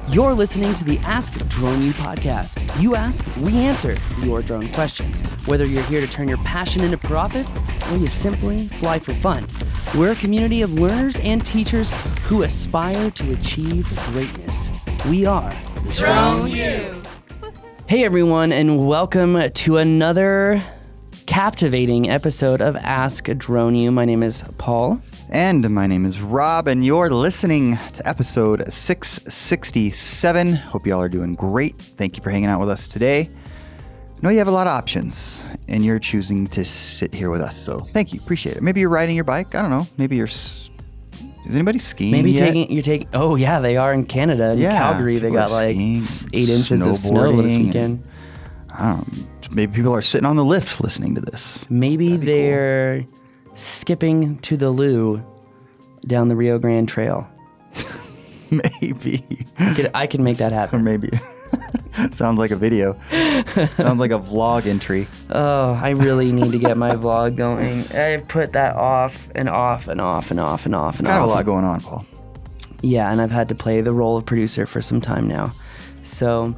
You're listening to the Ask Drone U podcast. You ask, we answer your drone questions. Whether you're here to turn your passion into profit or you simply fly for fun, we're a community of learners and teachers who aspire to achieve greatness. We are Drone U. Hey everyone, and welcome to another captivating episode of Ask Drone U. My name is Paul. And my name is Rob, and you're listening to episode 667. Hope y'all are doing great. Thank you for hanging out with us today. I know you have a lot of options, and you're choosing to sit here with us, so thank you. Appreciate it. Maybe you're riding your bike. I don't know. Maybe is anybody skiing Maybe yet? Oh yeah, they are in Canada. In Calgary, they got like skiing, 8 inches of snow this weekend. Maybe people are sitting on the lift listening to this. Maybe they're skipping to the loo down the Rio Grande Trail. Maybe. I can make that Or happen. maybe. Sounds like a video. Sounds like a vlog entry. Oh, I really need to get my vlog going. I put that off and off and off and off and off and Kind off. of a lot going on, Paul. Yeah, and I've had to play the role of producer for some time now. So,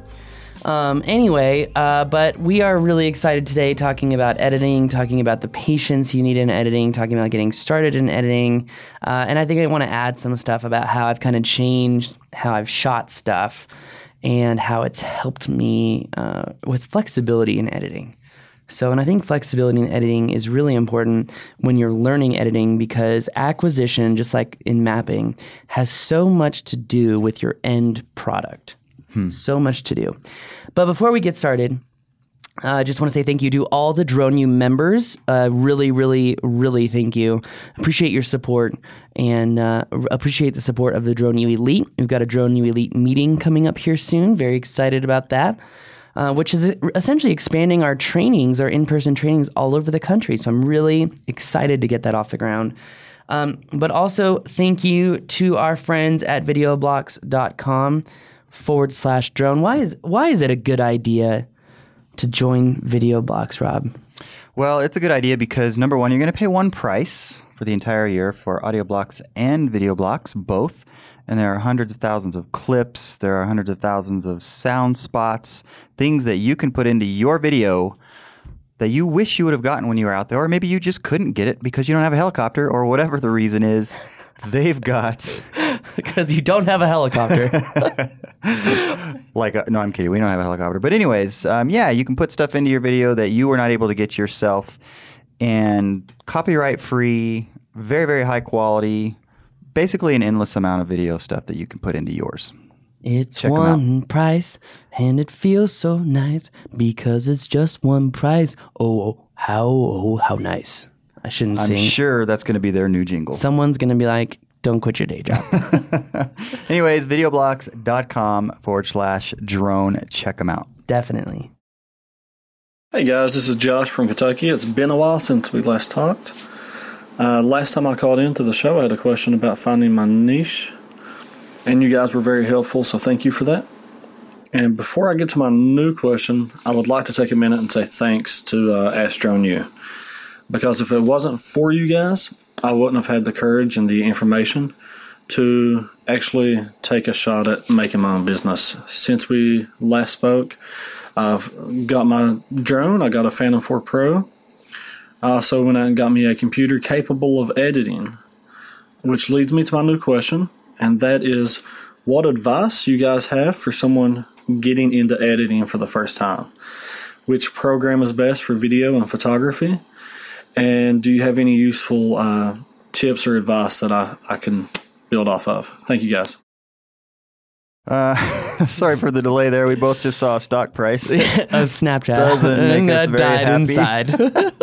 but we are really excited today talking about editing, talking about the patience you need in editing, talking about getting started in editing. And I think I want to add some stuff about how I've kind of changed how I've shot stuff and how it's helped me with flexibility in editing. And I think flexibility in editing is really important when you're learning editing because acquisition, just like in mapping, has so much to do with your end product. So much to do. But before we get started, I just want to say thank you to all the Drone U members. Really, really, really thank you. Appreciate your support and appreciate the support of the Drone U Elite. We've got a Drone U Elite meeting coming up here soon. Very excited about that, which is essentially expanding our trainings, our in-person trainings all over the country. So I'm really excited to get that off the ground. But also thank you to our friends at videoblocks.com/drone. Why is it a good idea to join VideoBlocks, Rob? Well, it's a good idea because, number one, you're going to pay one price for the entire year for audio blocks and video blocks, both. And there are hundreds of thousands of clips. There are hundreds of thousands of sound spots, things that you can put into your video that you wish you would have gotten when you were out there. Or maybe you just couldn't get it because you don't have a helicopter or whatever the reason is. They've got... Because you don't have a helicopter. No, I'm kidding. We don't have a helicopter. But anyways, you can put stuff into your video that you were not able to get yourself, and copyright free, very, very high quality, basically an endless amount of video stuff that you can put into yours. It's Check 'em out. one price, and it feels so nice because it's just one price. How nice. I shouldn't I'm sing. sure that's going to be their new jingle. Someone's going to be like, don't quit your day job. Anyways, videoblocks.com/drone. Check them out. Definitely. Hey guys, this is Josh from Kentucky. It's been a while since we last talked. Last time I called into the show, I had a question about finding my niche, and you guys were very helpful, so thank you for that. And before I get to my new question, I would like to take a minute and say thanks to Ask Drone U, because if it wasn't for you guys, I wouldn't have had the courage and the information to actually take a shot at making my own business. Since we last spoke, I've got my drone. I got a Phantom 4 Pro. I also went out and got me a computer capable of editing, which leads me to my new question, and that is, what advice you guys have for someone getting into editing for the first time? Which program is best for video and photography? And do you have any useful tips or advice that I can build off of? Thank you, guys. Sorry for the delay there. We both just saw a stock price. Of Snapchat. Doesn't make us very died happy. inside.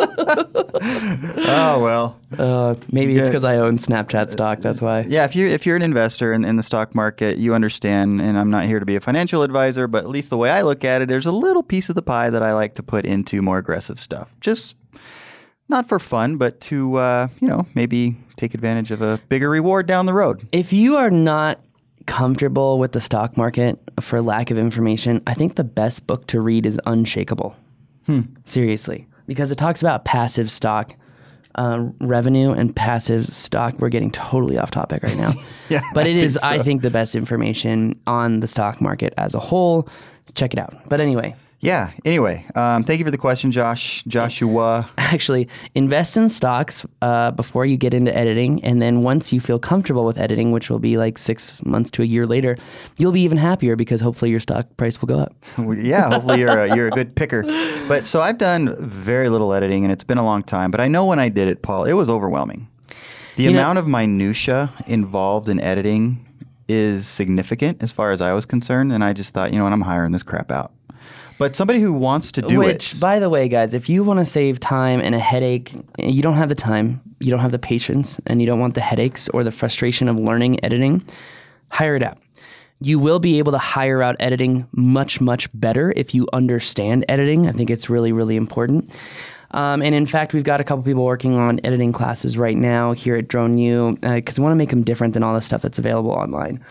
Oh, well. Maybe it's because I own Snapchat stock. That's why. Yeah, if you're an investor in the stock market, you understand, and I'm not here to be a financial advisor, but at least the way I look at it, there's a little piece of the pie that I like to put into more aggressive stuff. Just not for fun, but to, maybe take advantage of a bigger reward down the road. If you are not comfortable with the stock market for lack of information, I think the best book to read is Unshakable. Seriously. Because it talks about passive stock revenue and passive stock. We're getting totally off topic right now. Yeah, but it is, so. I think, the best information on the stock market as a whole. Check it out. But anyway. Yeah. Anyway, thank you for the question, Joshua. Actually, invest in stocks before you get into editing. And then once you feel comfortable with editing, which will be like 6 months to a year later, you'll be even happier because hopefully your stock price will go up. Yeah, hopefully you're a good picker. But so I've done very little editing, and it's been a long time. But I know when I did it, Paul, it was overwhelming. The amount of minutia involved in editing is significant as far as I was concerned. And I just thought, what, I'm hiring this crap out. But somebody who wants to do it. Which, by the way, guys, if you want to save time and a headache, you don't have the time, you don't have the patience, and you don't want the headaches or the frustration of learning editing, hire it out. You will be able to hire out editing much, much better if you understand editing. I think it's really, really important. And in fact, we've got a couple people working on editing classes right now here at DroneU because we want to make them different than all the stuff that's available online.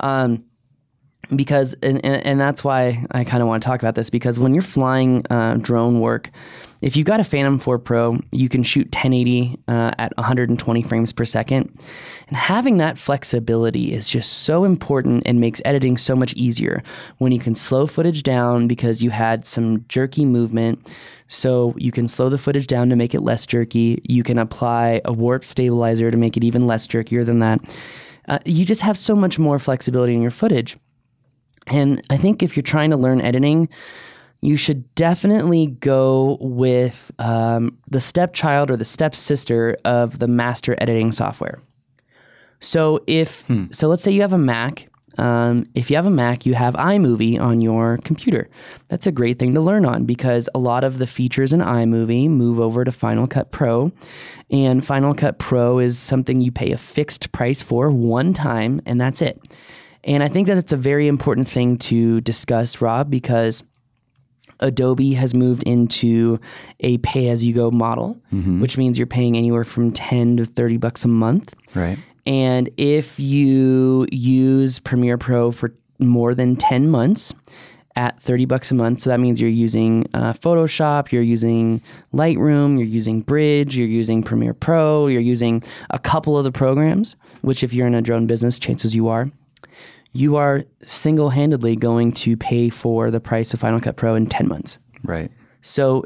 Because, and that's why I kind of want to talk about this, because when you're flying drone work, if you've got a Phantom 4 Pro, you can shoot 1080 at 120 frames per second. And having that flexibility is just so important and makes editing so much easier when you can slow footage down because you had some jerky movement. So you can slow the footage down to make it less jerky. You can apply a warp stabilizer to make it even less jerkier than that. You just have so much more flexibility in your footage. And I think if you're trying to learn editing, you should definitely go with the stepchild or the stepsister of the master editing software. So so let's say you have a Mac. If you have a Mac, you have iMovie on your computer. That's a great thing to learn on because a lot of the features in iMovie move over to Final Cut Pro. And Final Cut Pro is something you pay a fixed price for one time, and that's it. And I think that it's a very important thing to discuss, Rob, because Adobe has moved into a pay-as-you-go model, which means you're paying anywhere from $10 to $30 a month. Right. And if you use Premiere Pro for more than 10 months at $30 a month, so that means you're using Photoshop, you're using Lightroom, you're using Bridge, you're using Premiere Pro, you're using a couple of the programs, which if you're in a drone business, chances you are single-handedly going to pay for the price of Final Cut Pro in 10 months. Right. So,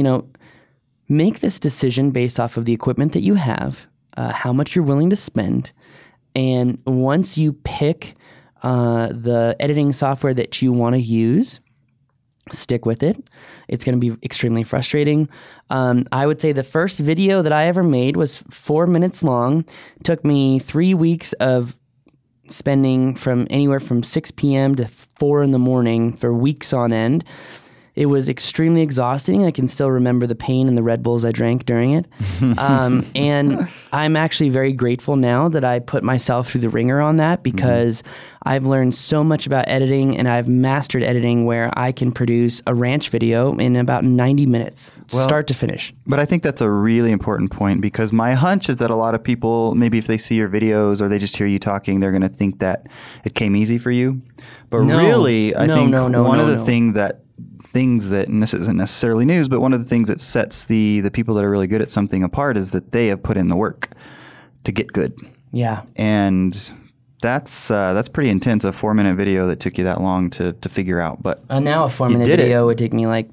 make this decision based off of the equipment that you have, how much you're willing to spend, and once you pick the editing software that you want to use, stick with it. It's going to be extremely frustrating. I would say the first video that I ever made was 4 minutes long. It took me 3 weeks of spending from anywhere from 6 p.m. to 4 in the morning for weeks on end. It was extremely exhausting. I can still remember the pain and the Red Bulls I drank during it. And I'm actually very grateful now that I put myself through the ringer on that because I've learned so much about editing and I've mastered editing where I can produce a ranch video in about 90 minutes, start to finish. But I think that's a really important point because my hunch is that a lot of people, maybe if they see your videos or they just hear you talking, they're going to think that it came easy for you. But really, I think one of the things that, and this isn't necessarily news, but one of the things that sets the people that are really good at something apart is that they have put in the work to get good. Yeah. And that's pretty intense, a 4-minute video that took you that long to figure out. But now a 4-minute video would take me like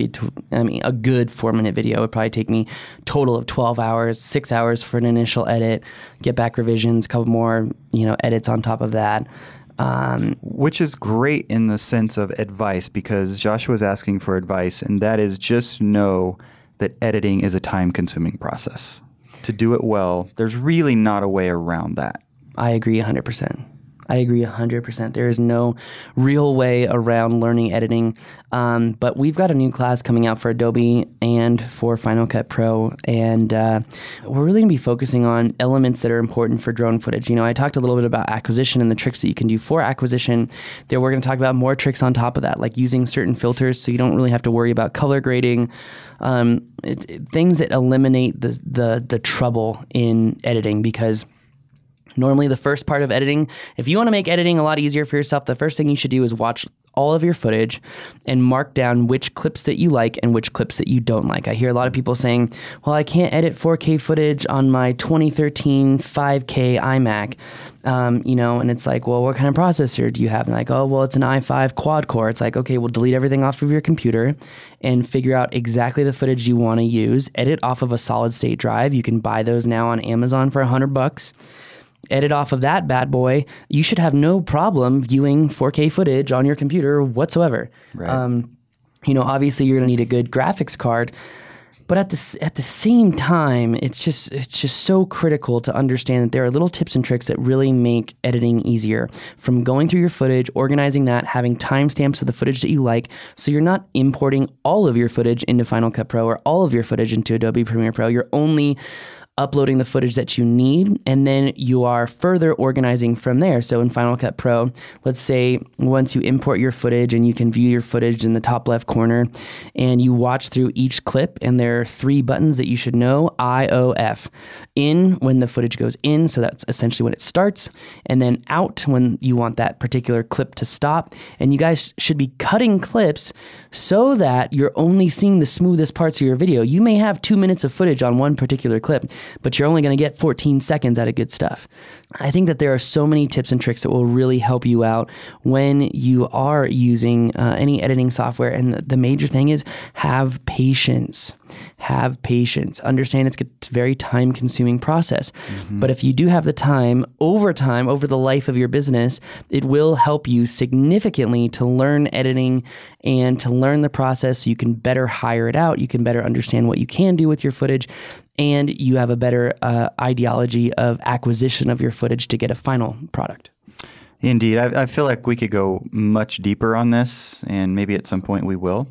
a good 4-minute video would probably take me a total of 12 hours, 6 hours for an initial edit, get back revisions, a couple more, edits on top of that. Which is great in the sense of advice because Joshua's asking for advice, and that is just know that editing is a time-consuming process. To do it well, there's really not a way around that. I agree 100%. I agree 100%. There is no real way around learning editing. But we've got a new class coming out for Adobe and for Final Cut Pro. And we're really going to be focusing on elements that are important for drone footage. I talked a little bit about acquisition and the tricks that you can do for acquisition. There, we're going to talk about more tricks on top of that, like using certain filters so you don't really have to worry about color grading. Things that eliminate the trouble in editing because normally the first part of editing, if you want to make editing a lot easier for yourself, the first thing you should do is watch all of your footage and mark down which clips that you like and which clips that you don't like. I hear a lot of people saying, well, I can't edit 4K footage on my 2013 5K iMac. And it's like, well, what kind of processor do you have? And like, oh, well, it's an i5 quad core. It's like, okay, well, delete everything off of your computer and figure out exactly the footage you want to use. Edit off of a solid state drive. You can buy those now on Amazon for $100. Edit off of that bad boy. You should have no problem viewing 4K footage on your computer whatsoever. Right. Obviously you're going to need a good graphics card. But at the same time, it's just so critical to understand that there are little tips and tricks that really make editing easier. From going through your footage, organizing that, having timestamps of the footage that you like, so you're not importing all of your footage into Final Cut Pro or all of your footage into Adobe Premiere Pro. You're only uploading the footage that you need, and then you are further organizing from there. So in Final Cut Pro, let's say once you import your footage and you can view your footage in the top left corner, and you watch through each clip, and there are 3 buttons that you should know: I, O, F. In, when the footage goes in, so that's essentially when it starts, and then out when you want that particular clip to stop. And you guys should be cutting clips so that you're only seeing the smoothest parts of your video. You may have 2 minutes of footage on one particular clip, but you're only going to get 14 seconds out of good stuff. I think that there are so many tips and tricks that will really help you out when you are using any editing software. And the major thing is have patience. Have patience. Understand it's a very time-consuming process. Mm-hmm. But if you do have the time, over the life of your business, it will help you significantly to learn editing and to learn the process so you can better hire it out. You can better understand what you can do with your footage, and you have a better ideology of acquisition of your footage to get a final product. Indeed. I feel like we could go much deeper on this, and maybe at some point we will.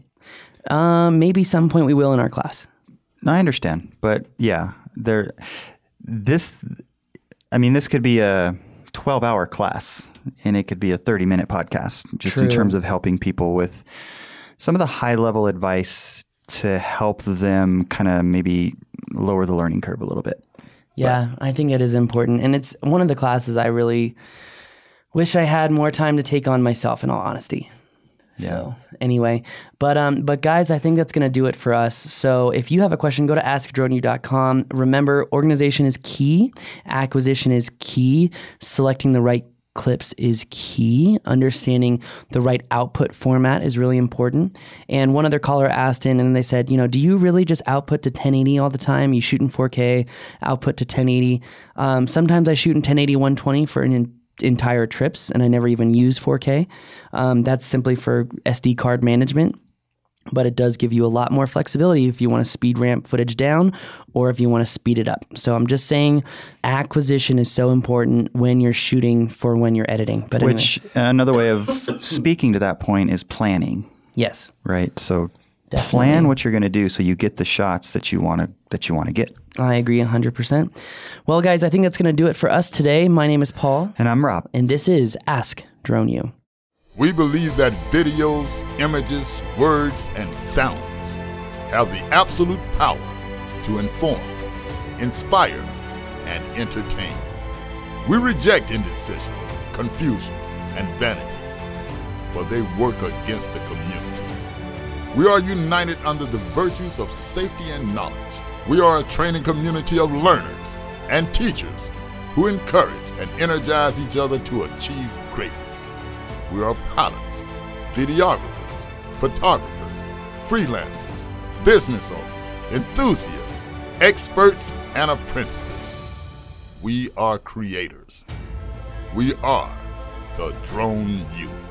Maybe some point we will in our class. No, I understand. But yeah, this could be a 12-hour class, and it could be a 30-minute podcast, just True. In terms of helping people with some of the high-level advice to help them kind of maybe lower the learning curve a little bit. Yeah, I think it is important. And it's one of the classes I really wish I had more time to take on myself, in all honesty. Yeah. So anyway, but guys, I think that's going to do it for us. So if you have a question, go to askdroneyou.com. Remember, organization is key. Acquisition is key. Selecting the right clips is key. Understanding the right output format is really important. And one other caller asked in and they said, do you really just output to 1080 all the time? You shoot in 4K, output to 1080. Sometimes I shoot in 1080 120 for an entire trips, and I never even use 4K. That's simply for SD card management, but it does give you a lot more flexibility if you want to speed ramp footage down or if you want to speed it up. So I'm just saying acquisition is so important when you're shooting for when you're editing. But Which another way of speaking to that point is planning. Yes. Right. So Definitely. Plan what you're going to do so you get the shots that you want to get. I agree 100%. Well, guys, I think that's going to do it for us today. My name is Paul. And I'm Rob. And this is Ask Drone U. We believe that videos, images, words, and sounds have the absolute power to inform, inspire, and entertain. We reject indecision, confusion, and vanity, for they work against the community. We are united under the virtues of safety and knowledge. We are a training community of learners and teachers who encourage and energize each other to achieve greatness. We are pilots, videographers, photographers, freelancers, business owners, enthusiasts, experts, and apprentices. We are creators. We are the Drone U.